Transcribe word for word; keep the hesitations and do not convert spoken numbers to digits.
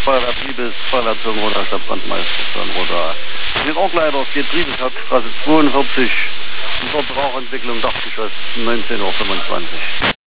Feuerwehr Triebes, Feuerwehr Roda, Stadtbrandmeister Roda. In den Orgleiter geht Triebeshauptstraße zweiundvierzig und dort Rauchentwicklung Dachgeschoss neunzehn Uhr fünfundzwanzig.